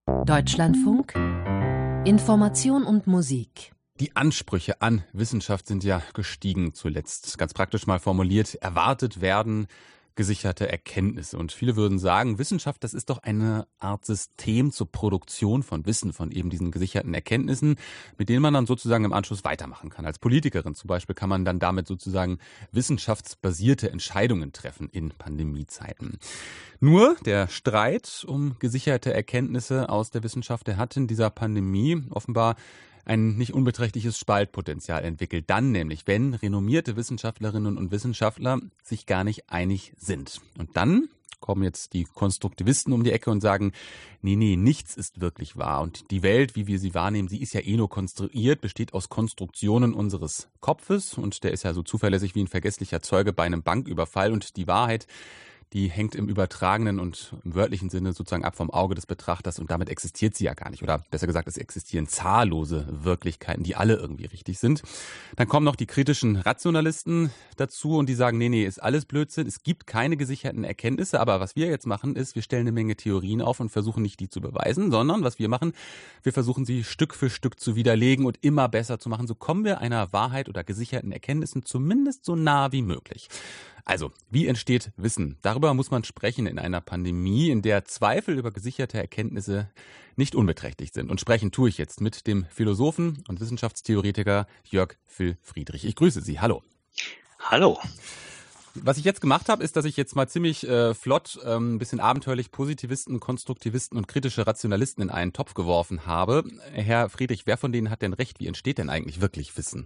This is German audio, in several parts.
Deutschlandfunk Information und Musik. Die Ansprüche an Wissenschaft sind ja gestiegen zuletzt. Ganz praktisch mal formuliert, erwartet werden gesicherte Erkenntnisse. Und viele würden sagen, Wissenschaft, das ist doch eine Art System zur Produktion von Wissen, von eben diesen gesicherten Erkenntnissen, mit denen man dann sozusagen im Anschluss weitermachen kann. Als Politikerin zum Beispiel kann man dann damit sozusagen wissenschaftsbasierte Entscheidungen treffen in Pandemiezeiten. Nur der Streit um gesicherte Erkenntnisse aus der Wissenschaft, der hat in dieser Pandemie offenbar ein nicht unbeträchtliches Spaltpotenzial entwickelt. Dann nämlich, wenn renommierte Wissenschaftlerinnen und Wissenschaftler sich gar nicht einig sind. Und dann kommen jetzt die Konstruktivisten um die Ecke und sagen, nee, nichts ist wirklich wahr. Und die Welt, wie wir sie wahrnehmen, sie ist ja eh nur konstruiert, besteht aus Konstruktionen unseres Kopfes. Und der ist ja so zuverlässig wie ein vergesslicher Zeuge bei einem Banküberfall. Und die Wahrheit, die hängt im übertragenen und im wörtlichen Sinne sozusagen ab vom Auge des Betrachters und damit existiert sie ja gar nicht. Oder besser gesagt, es existieren zahllose Wirklichkeiten, die alle irgendwie richtig sind. Dann kommen noch die kritischen Rationalisten dazu und die sagen, nee, ist alles Blödsinn. Es gibt keine gesicherten Erkenntnisse, aber was wir jetzt machen ist, wir stellen eine Menge Theorien auf und versuchen nicht die zu beweisen, sondern was wir machen, wir versuchen sie Stück für Stück zu widerlegen und immer besser zu machen. So kommen wir einer Wahrheit oder gesicherten Erkenntnissen zumindest so nah wie möglich. Also, wie entsteht Wissen? Darüber muss man sprechen in einer Pandemie, in der Zweifel über gesicherte Erkenntnisse nicht unbeträchtlich sind. Und sprechen tue ich jetzt mit dem Philosophen und Wissenschaftstheoretiker Jörg Phil Friedrich. Ich grüße Sie. Hallo. Hallo. Was ich jetzt gemacht habe, ist, dass ich jetzt mal ziemlich flott ein bisschen abenteuerlich Positivisten, Konstruktivisten und kritische Rationalisten in einen Topf geworfen habe. Herr Friedrich, wer von denen hat denn recht? Wie entsteht denn eigentlich wirklich Wissen?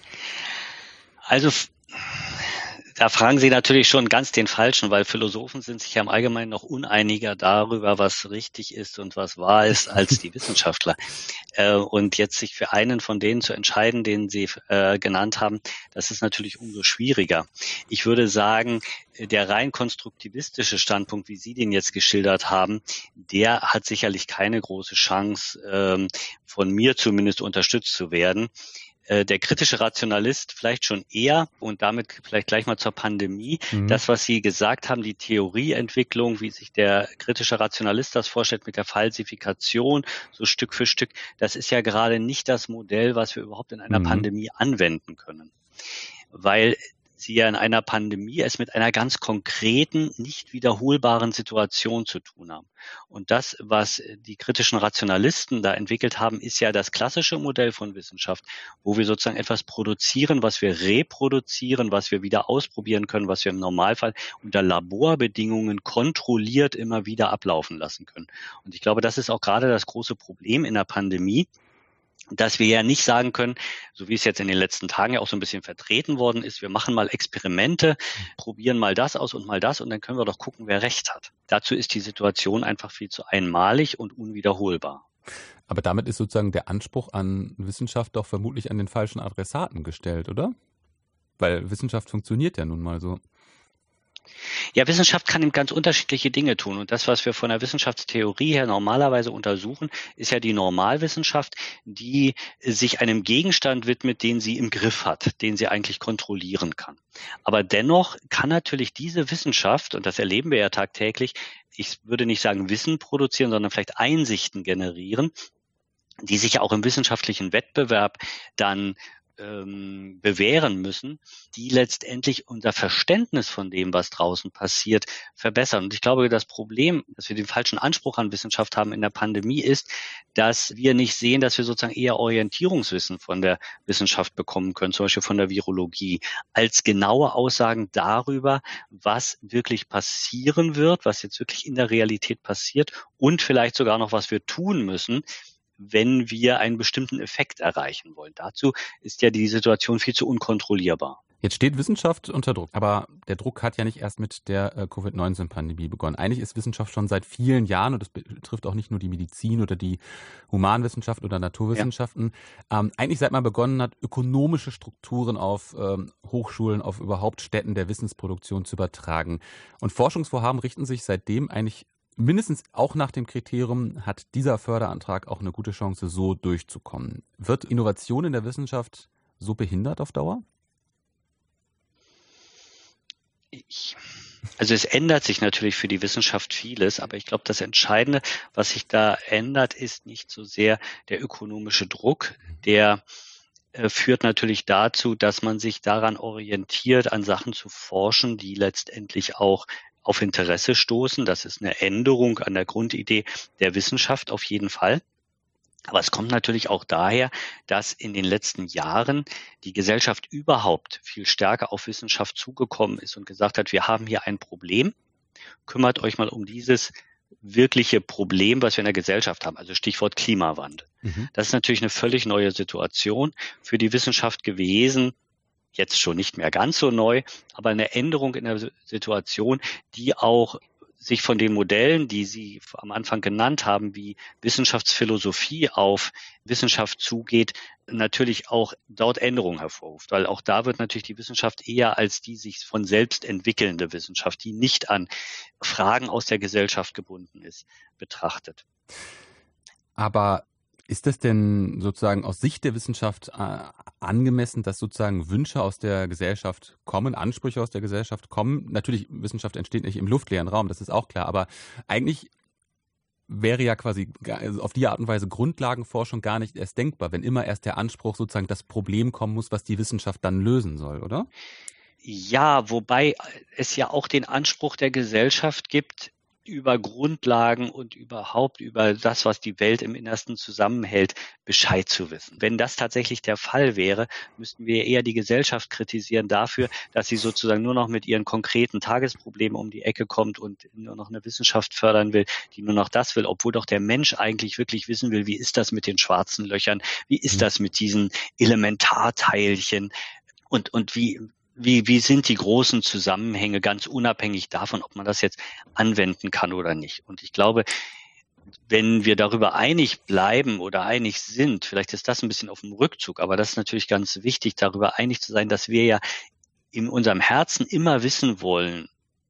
Also da fragen Sie natürlich schon ganz den Falschen, weil Philosophen sind sich ja im Allgemeinen noch uneiniger darüber, was richtig ist und was wahr ist, als die Wissenschaftler. Und jetzt sich für einen von denen zu entscheiden, den Sie genannt haben, das ist natürlich umso schwieriger. Ich würde sagen, der rein konstruktivistische Standpunkt, wie Sie den jetzt geschildert haben, der hat sicherlich keine große Chance, von mir zumindest unterstützt zu werden. Der kritische Rationalist vielleicht schon eher und damit vielleicht gleich mal zur Pandemie. Das, was Sie gesagt haben, die Theorieentwicklung, wie sich der kritische Rationalist das vorstellt mit der Falsifikation, so Stück für Stück, das ist ja gerade nicht das Modell, was wir überhaupt in einer Pandemie anwenden können. Weil Sie ja in einer Pandemie es mit einer ganz konkreten, nicht wiederholbaren Situation zu tun haben. Und das, was die kritischen Rationalisten da entwickelt haben, ist ja das klassische Modell von Wissenschaft, wo wir sozusagen etwas produzieren, was wir reproduzieren, was wir wieder ausprobieren können, was wir im Normalfall unter Laborbedingungen kontrolliert immer wieder ablaufen lassen können. Und ich glaube, das ist auch gerade das große Problem in der Pandemie, dass wir ja nicht sagen können, so wie es jetzt in den letzten Tagen ja auch so ein bisschen vertreten worden ist, wir machen mal Experimente, probieren mal das aus und mal das und dann können wir doch gucken, wer recht hat. Dazu ist die Situation einfach viel zu einmalig und unwiederholbar. Aber damit ist sozusagen der Anspruch an Wissenschaft doch vermutlich an den falschen Adressaten gestellt, oder? Weil Wissenschaft funktioniert ja nun mal so. Ja, Wissenschaft kann eben ganz unterschiedliche Dinge tun. Und das, was wir von der Wissenschaftstheorie her normalerweise untersuchen, ist ja die Normalwissenschaft, die sich einem Gegenstand widmet, den sie im Griff hat, den sie eigentlich kontrollieren kann. Aber dennoch kann natürlich diese Wissenschaft, und das erleben wir ja tagtäglich, ich würde nicht sagen Wissen produzieren, sondern vielleicht Einsichten generieren, die sich ja auch im wissenschaftlichen Wettbewerb dann bewähren müssen, die letztendlich unser Verständnis von dem, was draußen passiert, verbessern. Und ich glaube, das Problem, dass wir den falschen Anspruch an Wissenschaft haben in der Pandemie, ist, dass wir nicht sehen, dass wir sozusagen eher Orientierungswissen von der Wissenschaft bekommen können, zum Beispiel von der Virologie, als genaue Aussagen darüber, was wirklich passieren wird, was jetzt wirklich in der Realität passiert und vielleicht sogar noch, was wir tun müssen, wenn wir einen bestimmten Effekt erreichen wollen. Dazu ist ja die Situation viel zu unkontrollierbar. Jetzt steht Wissenschaft unter Druck, aber der Druck hat ja nicht erst mit der Covid-19-Pandemie begonnen. Eigentlich ist Wissenschaft schon seit vielen Jahren, und das betrifft auch nicht nur die Medizin oder die Humanwissenschaft oder Naturwissenschaften, eigentlich seit man begonnen hat, ökonomische Strukturen auf Hochschulen, auf überhaupt Stätten der Wissensproduktion zu übertragen. Und Forschungsvorhaben richten sich seitdem eigentlich mindestens auch nach dem Kriterium, hat dieser Förderantrag auch eine gute Chance, so durchzukommen. Wird Innovation in der Wissenschaft so behindert auf Dauer? Also es ändert sich natürlich für die Wissenschaft vieles, aber ich glaube, das Entscheidende, was sich da ändert, ist nicht so sehr der ökonomische Druck, der führt natürlich dazu, dass man sich daran orientiert, an Sachen zu forschen, die letztendlich auch auf Interesse stoßen. Das ist eine Änderung an der Grundidee der Wissenschaft auf jeden Fall. Aber es kommt natürlich auch daher, dass in den letzten Jahren die Gesellschaft überhaupt viel stärker auf Wissenschaft zugekommen ist und gesagt hat, wir haben hier ein Problem, kümmert euch mal um dieses wirkliche Problem, was wir in der Gesellschaft haben, also Stichwort Klimawandel. Das ist natürlich eine völlig neue Situation für die Wissenschaft gewesen, jetzt schon nicht mehr ganz so neu, aber eine Änderung in der Situation, die auch sich von den Modellen, die Sie am Anfang genannt haben, wie Wissenschaftsphilosophie auf Wissenschaft zugeht, natürlich auch dort Änderungen hervorruft. Weil auch da wird natürlich die Wissenschaft eher als die sich von selbst entwickelnde Wissenschaft, die nicht an Fragen aus der Gesellschaft gebunden ist, betrachtet. Aber ist das denn sozusagen aus Sicht der Wissenschaft angemessen, dass sozusagen Wünsche aus der Gesellschaft kommen, Ansprüche aus der Gesellschaft kommen? Natürlich, Wissenschaft entsteht nicht im luftleeren Raum, das ist auch klar, aber eigentlich wäre ja quasi auf die Art und Weise Grundlagenforschung gar nicht erst denkbar, wenn immer erst der Anspruch sozusagen das Problem kommen muss, was die Wissenschaft dann lösen soll, oder? Ja, wobei es ja auch den Anspruch der Gesellschaft gibt, über Grundlagen und überhaupt über das, was die Welt im Innersten zusammenhält, Bescheid zu wissen. Wenn das tatsächlich der Fall wäre, müssten wir eher die Gesellschaft kritisieren dafür, dass sie sozusagen nur noch mit ihren konkreten Tagesproblemen um die Ecke kommt und nur noch eine Wissenschaft fördern will, die nur noch das will, obwohl doch der Mensch eigentlich wirklich wissen will, wie ist das mit den schwarzen Löchern, wie ist das mit diesen Elementarteilchen und wie sind die großen Zusammenhänge, ganz unabhängig davon, ob man das jetzt anwenden kann oder nicht. Und ich glaube, wenn wir darüber einig bleiben oder einig sind, vielleicht ist das ein bisschen auf dem Rückzug, aber das ist natürlich ganz wichtig, darüber einig zu sein, dass wir ja in unserem Herzen immer wissen wollen,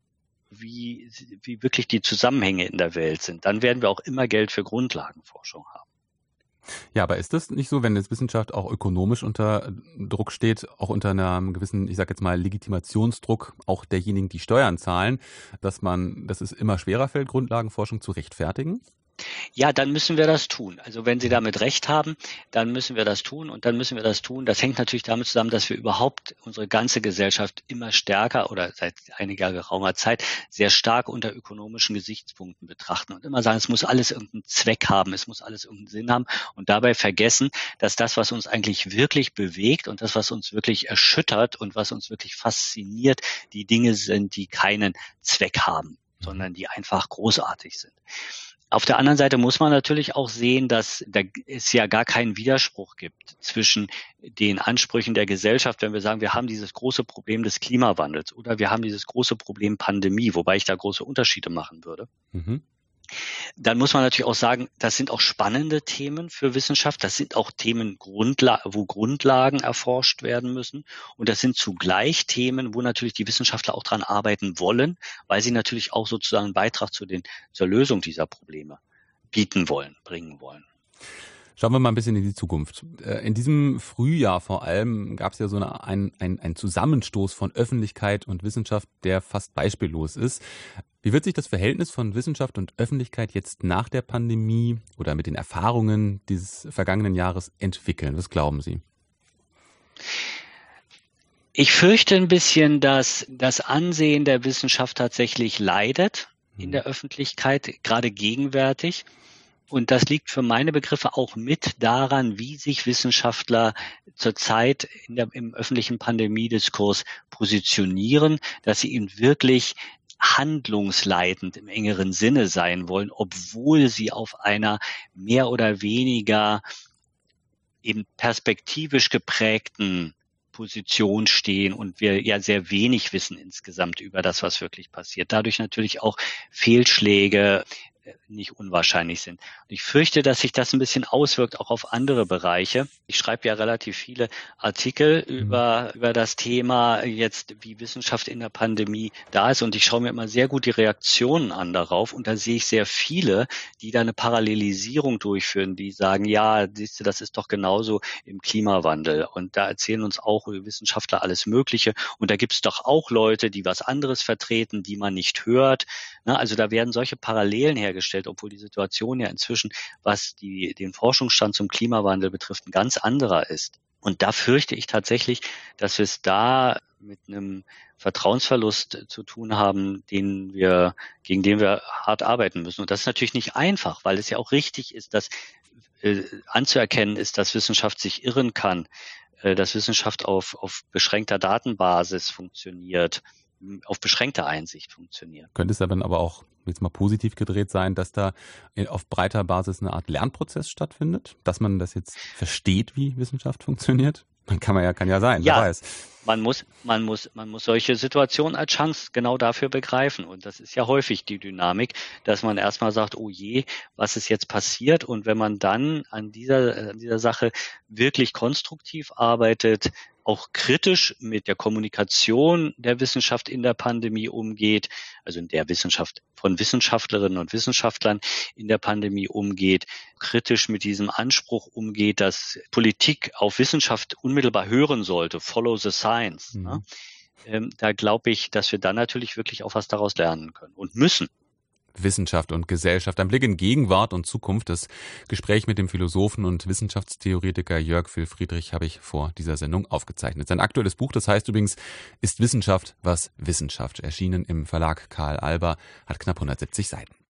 wie wirklich die Zusammenhänge in der Welt sind. Dann werden wir auch immer Geld für Grundlagenforschung haben. Ja, aber ist das nicht so, wenn jetzt Wissenschaft auch ökonomisch unter Druck steht, auch unter einem gewissen, ich sage jetzt mal, Legitimationsdruck auch derjenigen, die Steuern zahlen, dass es immer schwerer fällt, Grundlagenforschung zu rechtfertigen? Ja, dann müssen wir das tun. Also wenn Sie damit recht haben, dann müssen wir das tun und dann müssen wir das tun. Das hängt natürlich damit zusammen, dass wir überhaupt unsere ganze Gesellschaft immer stärker oder seit einiger geraumer Zeit sehr stark unter ökonomischen Gesichtspunkten betrachten und immer sagen, es muss alles irgendeinen Zweck haben, es muss alles irgendeinen Sinn haben und dabei vergessen, dass das, was uns eigentlich wirklich bewegt und das, was uns wirklich erschüttert und was uns wirklich fasziniert, die Dinge sind, die keinen Zweck haben, sondern die einfach großartig sind. Auf der anderen Seite muss man natürlich auch sehen, dass es ja gar keinen Widerspruch gibt zwischen den Ansprüchen der Gesellschaft, wenn wir sagen, wir haben dieses große Problem des Klimawandels oder wir haben dieses große Problem Pandemie, wobei ich da große Unterschiede machen würde. Dann muss man natürlich auch sagen, das sind auch spannende Themen für Wissenschaft. Das sind auch Themen, wo Grundlagen erforscht werden müssen. Und das sind zugleich Themen, wo natürlich die Wissenschaftler auch dran arbeiten wollen, weil sie natürlich auch sozusagen einen Beitrag zur Lösung dieser Probleme bringen wollen. Schauen wir mal ein bisschen in die Zukunft. In diesem Frühjahr vor allem gab es ja so einen Zusammenstoß von Öffentlichkeit und Wissenschaft, der fast beispiellos ist. Wie wird sich das Verhältnis von Wissenschaft und Öffentlichkeit jetzt nach der Pandemie oder mit den Erfahrungen dieses vergangenen Jahres entwickeln? Was glauben Sie? Ich fürchte ein bisschen, dass das Ansehen der Wissenschaft tatsächlich leidet in der Öffentlichkeit, gerade gegenwärtig. Und das liegt für meine Begriffe auch mit daran, wie sich Wissenschaftler zurzeit im öffentlichen Pandemiediskurs positionieren, dass sie eben wirklich handlungsleitend im engeren Sinne sein wollen, obwohl sie auf einer mehr oder weniger eben perspektivisch geprägten Position stehen und wir ja sehr wenig wissen insgesamt über das, was wirklich passiert. Dadurch natürlich auch Fehlschläge nicht unwahrscheinlich sind. Und ich fürchte, dass sich das ein bisschen auswirkt auch auf andere Bereiche. Ich schreibe ja relativ viele Artikel über das Thema jetzt, wie Wissenschaft in der Pandemie da ist. Und ich schaue mir immer sehr gut die Reaktionen an darauf. Und da sehe ich sehr viele, die da eine Parallelisierung durchführen, die sagen, ja, siehst du, das ist doch genauso im Klimawandel. Und da erzählen uns auch Wissenschaftler alles Mögliche. Und da gibt es doch auch Leute, die was anderes vertreten, die man nicht hört. Also da werden solche Parallelen hergestellt, obwohl die Situation ja inzwischen, was den Forschungsstand zum Klimawandel betrifft, ein ganz anderer ist. Und da fürchte ich tatsächlich, dass wir es da mit einem Vertrauensverlust zu tun haben, gegen den wir hart arbeiten müssen. Und das ist natürlich nicht einfach, weil es ja auch richtig ist, dass anzuerkennen ist, dass Wissenschaft sich irren kann, dass Wissenschaft auf beschränkter Datenbasis funktioniert, auf beschränkte Einsicht funktioniert. Könnte es dann aber auch jetzt mal positiv gedreht sein, dass da auf breiter Basis eine Art Lernprozess stattfindet, dass man das jetzt versteht, wie Wissenschaft funktioniert? Kann ja sein, wer weiß. Man muss solche Situationen als Chance genau dafür begreifen. Und das ist ja häufig die Dynamik, dass man erstmal sagt, oh je, was ist jetzt passiert? Und wenn man dann an dieser Sache wirklich konstruktiv arbeitet, auch kritisch mit der Kommunikation der Wissenschaft in der Pandemie umgeht, also in der Wissenschaft von Wissenschaftlerinnen und Wissenschaftlern in der Pandemie umgeht, kritisch mit diesem Anspruch umgeht, dass Politik auf Wissenschaft unmittelbar hören sollte, follow the science. Da glaube ich, dass wir dann natürlich wirklich auch was daraus lernen können und müssen. Wissenschaft und Gesellschaft. Ein Blick in Gegenwart und Zukunft. Das Gespräch mit dem Philosophen und Wissenschaftstheoretiker Jörg Friedrich habe ich vor dieser Sendung aufgezeichnet. Sein aktuelles Buch, das heißt übrigens, Ist Wissenschaft, was Wissenschaft? Erschienen im Verlag Karl Alber, hat knapp 170 Seiten.